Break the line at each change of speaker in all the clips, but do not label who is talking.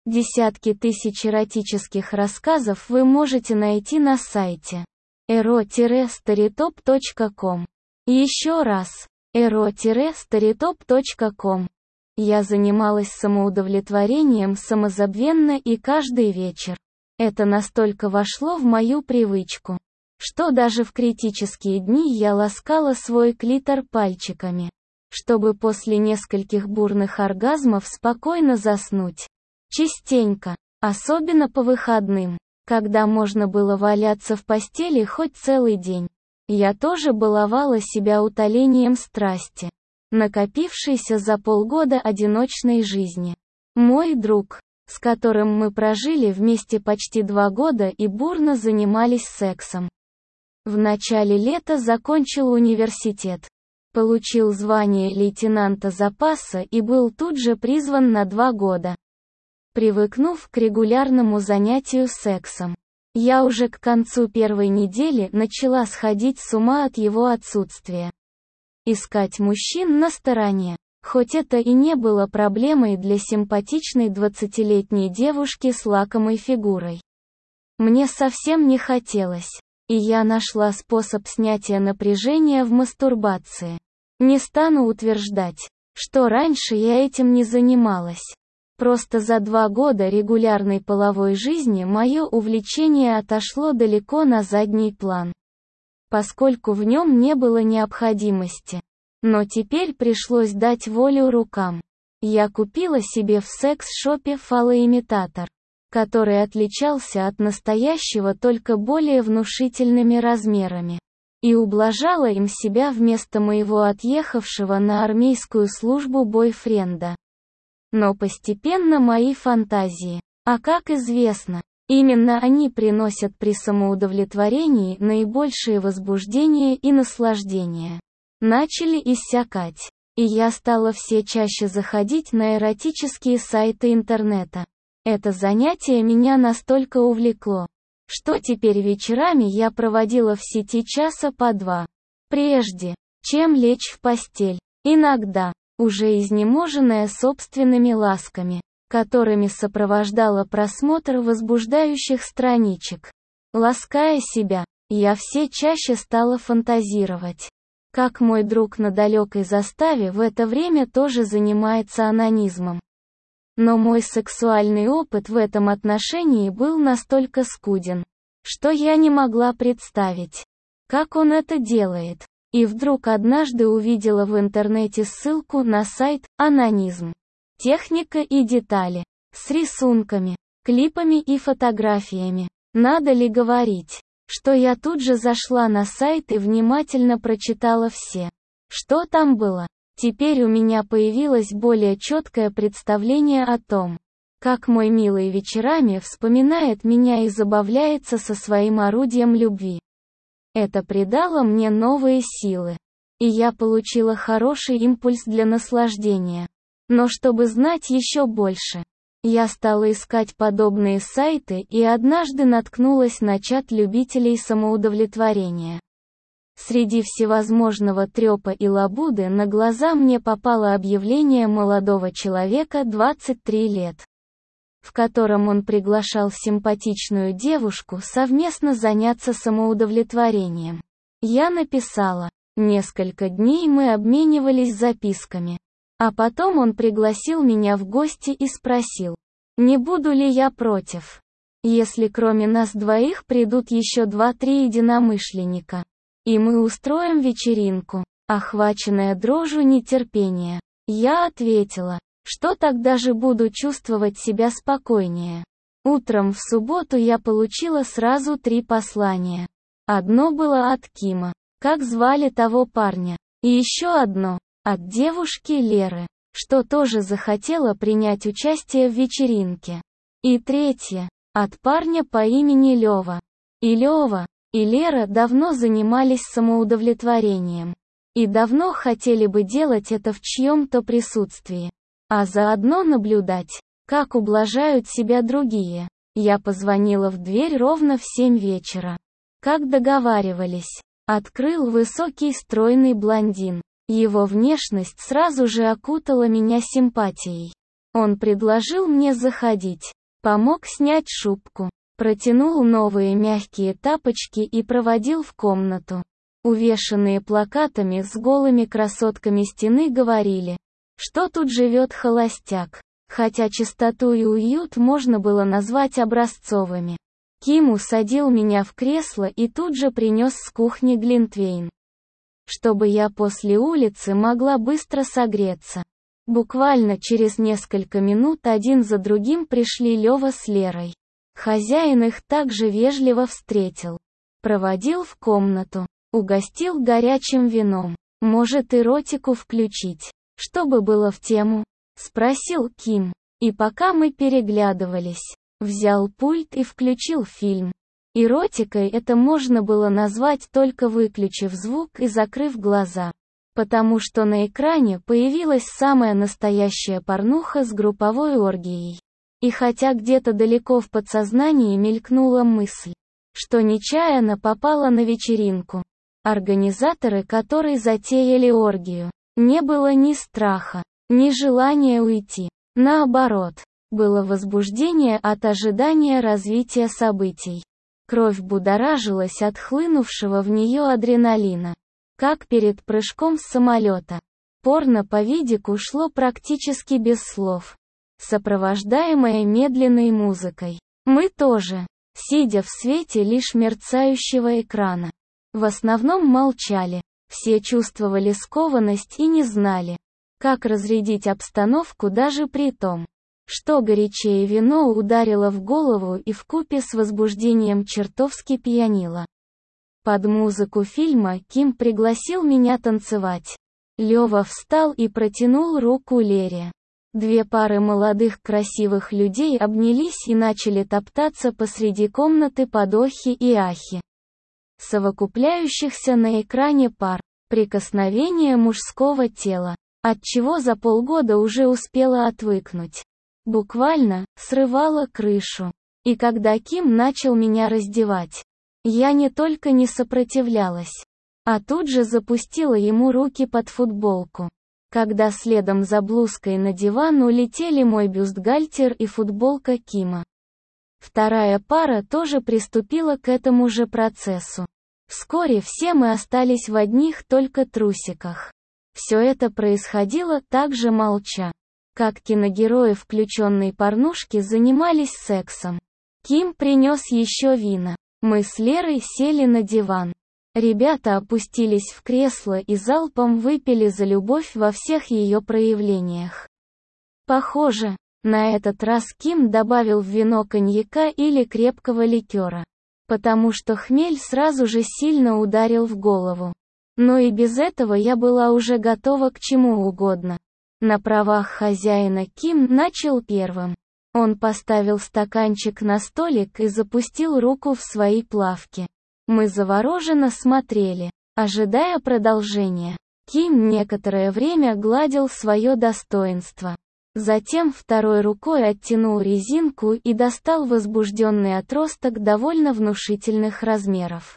Десятки тысяч эротических рассказов вы можете найти на сайте ero-storytop.com. Еще раз, ero-storytop.com. Я занималась самоудовлетворением самозабвенно и каждый вечер. Это настолько вошло в мою привычку, что даже в критические дни я ласкала свой клитор пальчиками, чтобы после нескольких бурных оргазмов спокойно заснуть. Частенько, особенно по выходным, когда можно было валяться в постели хоть целый день. Я тоже баловала себя утолением страсти, накопившейся за полгода одиночной жизни. Мой друг, с которым мы прожили вместе почти 2 года и бурно занимались сексом, в начале лета закончил университет, получил звание лейтенанта запаса и был тут же призван на 2 года. Привыкнув к регулярному занятию сексом, я уже к концу первой недели начала сходить с ума от его отсутствия. Искать мужчин на стороне, хоть это и не было проблемой для симпатичной 20-летней девушки с лакомой фигурой. Мне совсем не хотелось, и я нашла способ снятия напряжения в мастурбации. Не стану утверждать, что раньше я этим не занималась. Просто за 2 года регулярной половой жизни мое увлечение отошло далеко на задний план, поскольку в нем не было необходимости. Но теперь пришлось дать волю рукам. Я купила себе в секс-шопе фалоимитатор, который отличался от настоящего только более внушительными размерами, и ублажала им себя вместо моего отъехавшего на армейскую службу бойфренда. Но постепенно мои фантазии, а как известно, именно они приносят при самоудовлетворении наибольшее возбуждение и наслаждение, начали иссякать, и я стала все чаще заходить на эротические сайты интернета. Это занятие меня настолько увлекло, что теперь вечерами я проводила в сети часа по 2, прежде чем лечь в постель, иногда уже изнеможенная собственными ласками, которыми сопровождала просмотр возбуждающих страничек. Лаская себя, я все чаще стала фантазировать, как мой друг на далекой заставе в это время тоже занимается онанизмом. Но мой сексуальный опыт в этом отношении был настолько скуден, что я не могла представить, как он это делает. И вдруг однажды увидела в интернете ссылку на сайт «Онанизм. Техника и детали», с рисунками, клипами и фотографиями. Надо ли говорить, что я тут же зашла на сайт и внимательно прочитала все, что там было. Теперь у меня появилось более четкое представление о том, как мой милый вечерами вспоминает меня и забавляется со своим орудием любви. Это придало мне новые силы, и я получила хороший импульс для наслаждения. Но чтобы знать еще больше, я стала искать подобные сайты и однажды наткнулась на чат любителей самоудовлетворения. Среди всевозможного трёпа и лабуды на глаза мне попало объявление молодого человека 23 лет, в котором он приглашал симпатичную девушку совместно заняться самоудовлетворением. Я написала. Несколько дней мы обменивались записками. А потом он пригласил меня в гости и спросил, не буду ли я против, если кроме нас двоих придут еще 2-3 единомышленника, и мы устроим вечеринку. Охваченная дрожью нетерпения, я ответила, что тогда же буду чувствовать себя спокойнее. Утром в субботу я получила сразу 3 послания. Одно было от Кима, как звали того парня, и еще одно от девушки Леры, что тоже захотела принять участие в вечеринке. И третье от парня по имени Лёва. И Лёва, и Лера давно занимались самоудовлетворением. И давно хотели бы делать это в чьем-то присутствии. А заодно наблюдать, как ублажают себя другие. Я позвонила в дверь ровно в 7 вечера. Как договаривались. Открыл высокий стройный блондин. Его внешность сразу же окутала меня симпатией. Он предложил мне заходить. Помог снять шубку. Протянул новые мягкие тапочки и проводил в комнату. Увешанные плакатами с голыми красотками стены говорили, что тут живет холостяк. Хотя чистоту и уют можно было назвать образцовыми. Ким усадил меня в кресло и тут же принес с кухни глинтвейн, чтобы я после улицы могла быстро согреться. Буквально через несколько минут один за другим пришли Лёва с Лерой. Хозяин их также вежливо встретил. Проводил в комнату. Угостил горячим вином. «Может, эротику включить, чтобы было в тему?» — спросил Ким. И пока мы переглядывались, взял пульт и включил фильм. Эротикой это можно было назвать, только выключив звук и закрыв глаза. Потому что на экране появилась самая настоящая порнуха с групповой оргией. И хотя где-то далеко в подсознании мелькнула мысль, что нечаянно попала на вечеринку, организаторы которой затеяли оргию, не было ни страха, ни желания уйти. Наоборот, было возбуждение от ожидания развития событий. Кровь будоражилась от хлынувшего в нее адреналина, как перед прыжком с самолета. Порно по видику шло практически без слов, сопровождаемое медленной музыкой. Мы тоже, сидя в свете лишь мерцающего экрана, в основном молчали, все чувствовали скованность и не знали, как разрядить обстановку даже при том, что горячее вино ударило в голову и вкупе с возбуждением чертовски пьянило. Под музыку фильма Ким пригласил меня танцевать. Лёва встал и протянул руку Лере. Две пары молодых красивых людей обнялись и начали топтаться посреди комнаты под охи и ахи совокупляющихся на экране пар, прикосновение мужского тела, от чего за полгода уже успела отвыкнуть. Буквально, срывала крышу. И когда Ким начал меня раздевать, я не только не сопротивлялась, а тут же запустила ему руки под футболку. Когда следом за блузкой на диван улетели мой бюстгальтер и футболка Кима. Вторая пара тоже приступила к этому же процессу. Вскоре все мы остались в одних только трусиках. Все это происходило так же молча, как киногерои включенной порнушки занимались сексом. Ким принес еще вина. Мы с Лерой сели на диван. Ребята опустились в кресло и залпом выпили за любовь во всех ее проявлениях. Похоже, на этот раз Ким добавил в вино коньяка или крепкого ликера, потому что хмель сразу же сильно ударил в голову. Но и без этого я была уже готова к чему угодно. На правах хозяина Ким начал первым. Он поставил стаканчик на столик и запустил руку в свои плавки. Мы завороженно смотрели, ожидая продолжения. Ким некоторое время гладил свое достоинство. Затем второй рукой оттянул резинку и достал возбужденный отросток довольно внушительных размеров.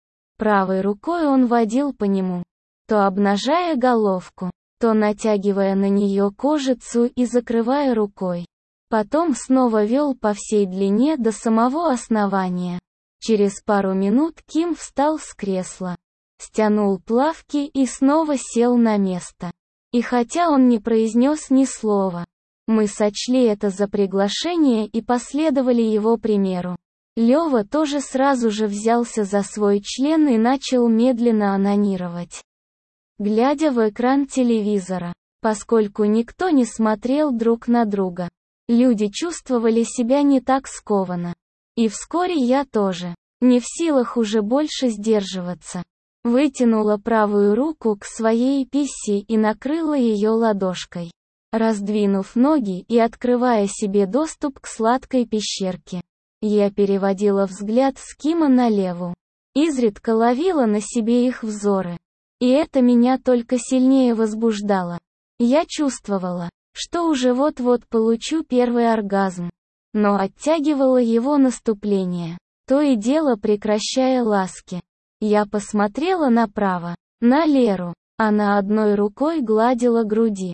Правой рукой он водил по нему, то обнажая головку, то натягивая на нее кожицу и закрывая рукой. Потом снова вел по всей длине до самого основания. Через пару минут Ким встал с кресла, стянул плавки и снова сел на место. И хотя он не произнес ни слова, мы сочли это за приглашение и последовали его примеру. Лёва тоже сразу же взялся за свой член и начал медленно онанировать, глядя в экран телевизора. Поскольку никто не смотрел друг на друга, люди чувствовали себя не так скованно. И вскоре я тоже, не в силах уже больше сдерживаться, вытянула правую руку к своей писси и накрыла ее ладошкой, раздвинув ноги и открывая себе доступ к сладкой пещерке. Я переводила взгляд с Кима на Леву, изредка ловила на себе их взоры. И это меня только сильнее возбуждало. Я чувствовала, что уже вот-вот получу первый оргазм, но оттягивала его наступление, то и дело прекращая ласки. Я посмотрела направо, на Леру. Она одной рукой гладила груди,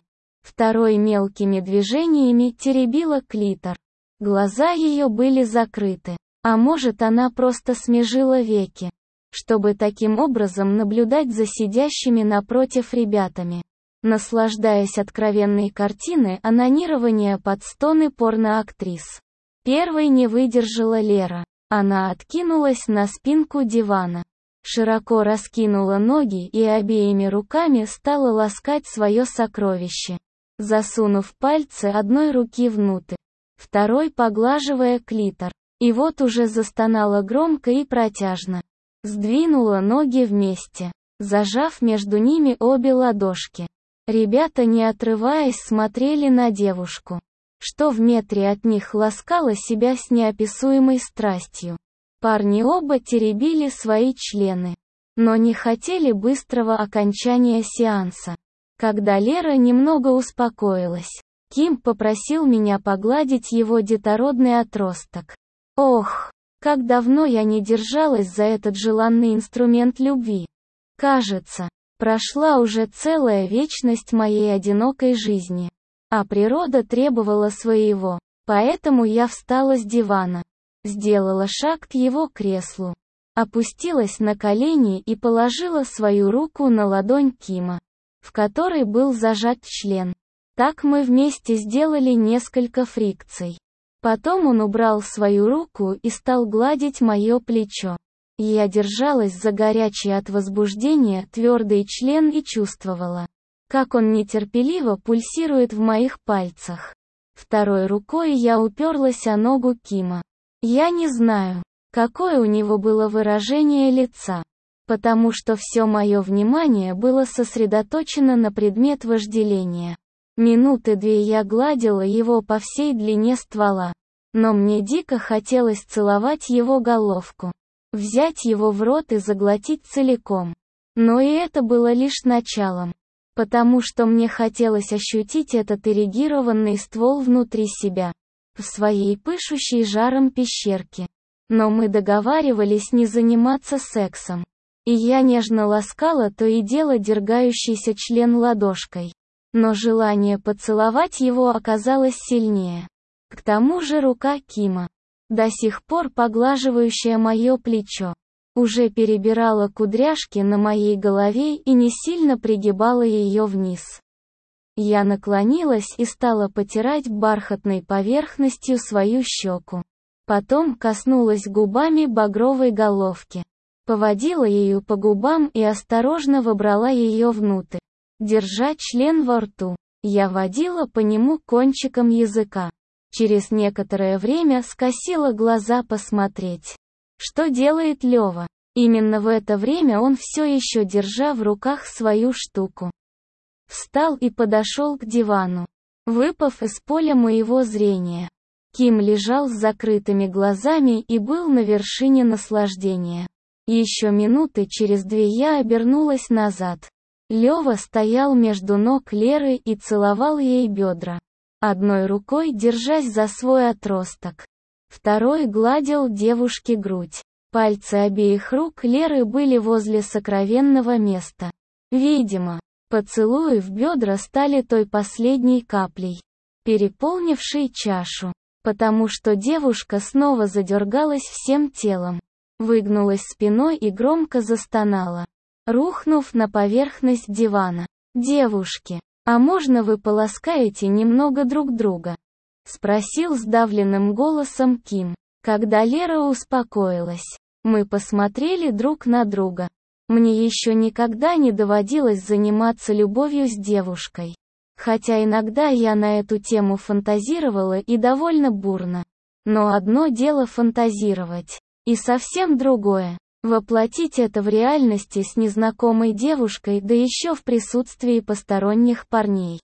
Второй мелкими движениями теребила клитор. Глаза ее были закрыты. А может, она просто смежила веки, чтобы таким образом наблюдать за сидящими напротив ребятами, наслаждаясь откровенной картиной онанирования под стоны порноактрис. Первой не выдержала Лера. Она откинулась на спинку дивана, широко раскинула ноги и обеими руками стала ласкать свое сокровище, засунув пальцы одной руки внутрь, второй поглаживая клитор. И вот уже застонала громко и протяжно. Сдвинула ноги вместе, зажав между ними обе ладошки. Ребята, не отрываясь, смотрели на девушку, что в метре от них ласкала себя с неописуемой страстью. Парни оба теребили свои члены, но не хотели быстрого окончания сеанса. Когда Лера немного успокоилась, Ким попросил меня погладить его детородный отросток. Ох, как давно я не держалась за этот желанный инструмент любви. Кажется, прошла уже целая вечность моей одинокой жизни. А природа требовала своего, поэтому я встала с дивана, сделала шаг к его креслу, опустилась на колени и положила свою руку на ладонь Кима, в которой был зажат член. Так мы вместе сделали несколько фрикций. Потом он убрал свою руку и стал гладить мое плечо. Я держалась за горячий от возбуждения твердый член и чувствовала, как он нетерпеливо пульсирует в моих пальцах. Второй рукой я уперлась о ногу Кима. Я не знаю, какое у него было выражение лица, потому что все мое внимание было сосредоточено на предмет вожделения. Минуты две я гладила его по всей длине ствола, но мне дико хотелось целовать его головку, взять его в рот и заглотить целиком. Но и это было лишь началом, потому что мне хотелось ощутить этот эрегированный ствол внутри себя, в своей пышущей жаром пещерке. Но мы договаривались не заниматься сексом, и я нежно ласкала то и дело дергающийся член ладошкой. Но желание поцеловать его оказалось сильнее. К тому же рука Кима, до сих пор поглаживающая мое плечо, уже перебирала кудряшки на моей голове и не сильно пригибала ее вниз. Я наклонилась и стала потирать бархатной поверхностью свою щеку. Потом коснулась губами багровой головки, поводила ею по губам и осторожно вобрала ее внутрь. Держа член во рту, я водила по нему кончиком языка. Через некоторое время скосила глаза посмотреть, что делает Лёва. Именно в это время он все еще держа в руках свою штуку, встал и подошел к дивану, выпав из поля моего зрения. Ким лежал с закрытыми глазами и был на вершине наслаждения. Еще минуты через две я обернулась назад. Лёва стоял между ног Леры и целовал ей бедра, одной рукой держась за свой отросток, второй гладил девушке грудь. Пальцы обеих рук Леры были возле сокровенного места. Видимо, поцелуи в бедра стали той последней каплей, переполнившей чашу, потому что девушка снова задергалась всем телом, выгнулась спиной и громко застонала, рухнув на поверхность дивана. «Девушки, а можно вы поласкаете немного друг друга?» — спросил сдавленным голосом Ким, когда Лера успокоилась. Мы посмотрели друг на друга. Мне еще никогда не доводилось заниматься любовью с девушкой. Хотя иногда я на эту тему фантазировала и довольно бурно. Но одно дело фантазировать, и совсем другое — воплотить это в реальности с незнакомой девушкой, да еще в присутствии посторонних парней.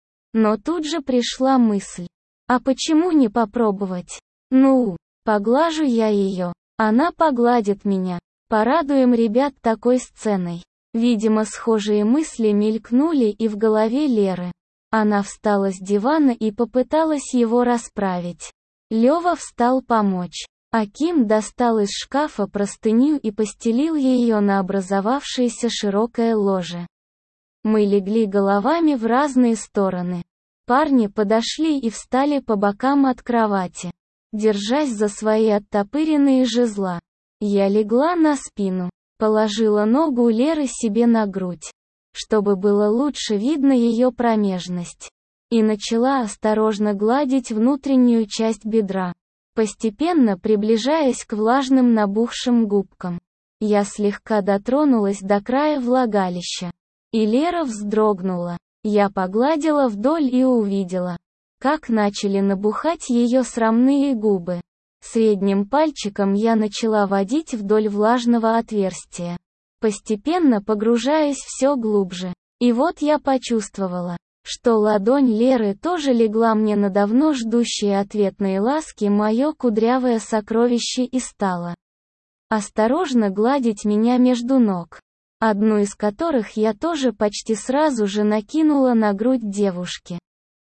Но тут же пришла мысль: а почему не попробовать? Ну, поглажу я ее, она погладит меня. Порадуем ребят такой сценой. Видимо, схожие мысли мелькнули и в голове Леры. Она встала с дивана и попыталась его расправить. Лёва встал помочь, а Ким достал из шкафа простыню и постелил ее на образовавшееся широкое ложе. Мы легли головами в разные стороны. Парни подошли и встали по бокам от кровати, держась за свои оттопыренные жезла. Я легла на спину, положила ногу Леры себе на грудь, чтобы было лучше видно ее промежность, и начала осторожно гладить внутреннюю часть бедра, постепенно приближаясь к влажным набухшим губкам. Я слегка дотронулась до края влагалища, и Лера вздрогнула. Я погладила вдоль и увидела, как начали набухать ее срамные губы. Средним пальчиком я начала водить вдоль влажного отверстия, постепенно погружаясь все глубже. И вот я почувствовала, что ладонь Леры тоже легла мне на давно ждущие ответные ласки, мое кудрявое сокровище, и стала осторожно гладить меня между ног, одну из которых я тоже почти сразу же накинула на грудь девушки,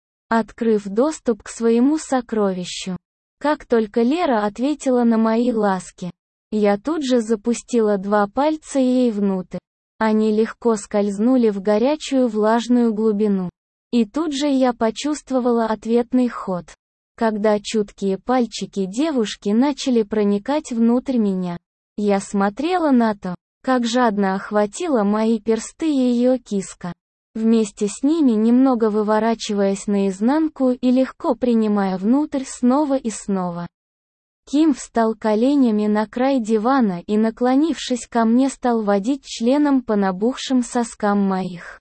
открыв доступ к своему сокровищу. Как только Лера ответила на мои ласки, я тут же запустила 2 пальца ей внутрь. Они легко скользнули в горячую влажную глубину. И тут же я почувствовала ответный ход, когда чуткие пальчики девушки начали проникать внутрь меня. Я смотрела на то, как жадно охватила мои персты ее киска, вместе с ними немного выворачиваясь наизнанку и легко принимая внутрь снова и снова. Ким встал коленями на край дивана и, наклонившись ко мне, стал водить членом по набухшим соскам моих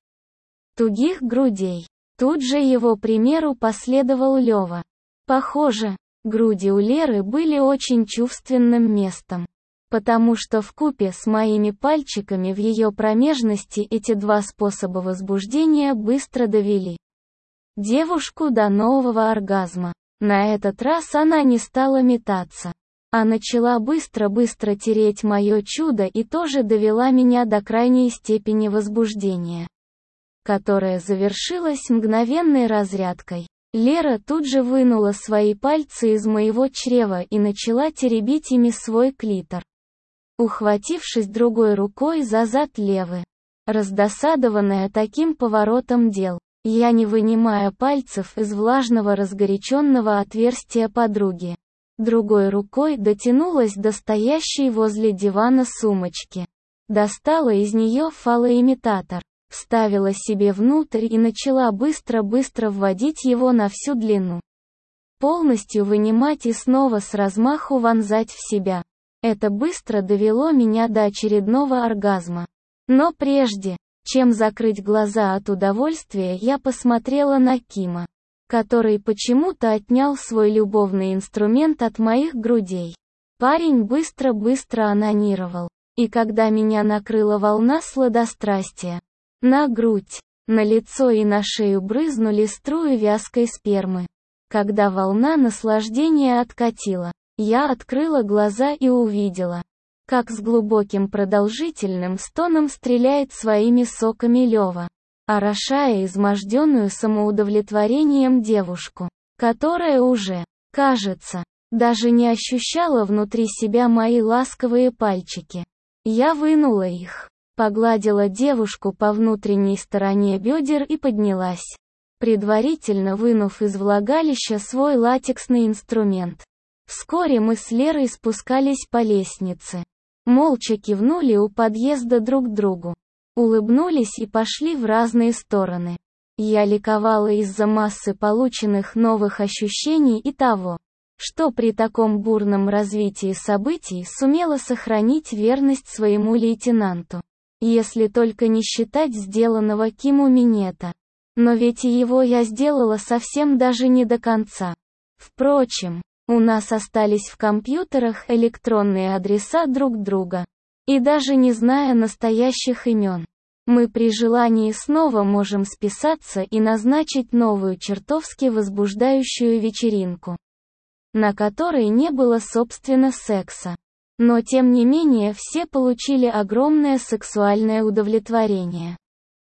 тугих грудей. Тут же его примеру последовал Лёва. Похоже, груди у Леры были очень чувственным местом, потому что вкупе с моими пальчиками в ее промежности эти 2 способа возбуждения быстро довели девушку до нового оргазма. На этот раз она не стала метаться, а начала быстро-быстро тереть мое чудо и тоже довела меня до крайней степени возбуждения, которая завершилась мгновенной разрядкой. Лера тут же вынула свои пальцы из моего чрева и начала теребить ими свой клитор, ухватившись другой рукой за зад Левы. Раздосадованная таким поворотом дел, я, не вынимая пальцев из влажного разгоряченного отверстия подруги, другой рукой дотянулась до стоящей возле дивана сумочки, достала из нее фалоимитатор, вставила себе внутрь и начала быстро-быстро вводить его на всю длину, полностью вынимать и снова с размаху вонзать в себя. Это быстро довело меня до очередного оргазма. Но прежде, чем закрыть глаза от удовольствия, я посмотрела на Кима, который почему-то отнял свой любовный инструмент от моих грудей. Парень быстро-быстро онанировал, и когда меня накрыла волна сладострастия, на грудь, на лицо и на шею брызнули струи вязкой спермы. Когда волна наслаждения откатила, я открыла глаза и увидела, как с глубоким продолжительным стоном стреляет своими соками Лёва, орошая изможденную самоудовлетворением девушку, которая уже, кажется, даже не ощущала внутри себя мои ласковые пальчики. Я вынула их, погладила девушку по внутренней стороне бедер и поднялась, предварительно вынув из влагалища свой латексный инструмент. Вскоре мы с Лерой спускались по лестнице. Молча кивнули у подъезда друг другу, улыбнулись и пошли в разные стороны. Я ликовала из-за массы полученных новых ощущений и того, что при таком бурном развитии событий сумела сохранить верность своему лейтенанту. Если только не считать сделанного Киму минета. Но ведь и его я сделала совсем даже не до конца. Впрочем, у нас остались в компьютерах электронные адреса друг друга. И даже не зная настоящих имен, мы при желании снова можем списаться и назначить новую чертовски возбуждающую вечеринку, на которой не было собственно секса. Но тем не менее все получили огромное сексуальное удовлетворение.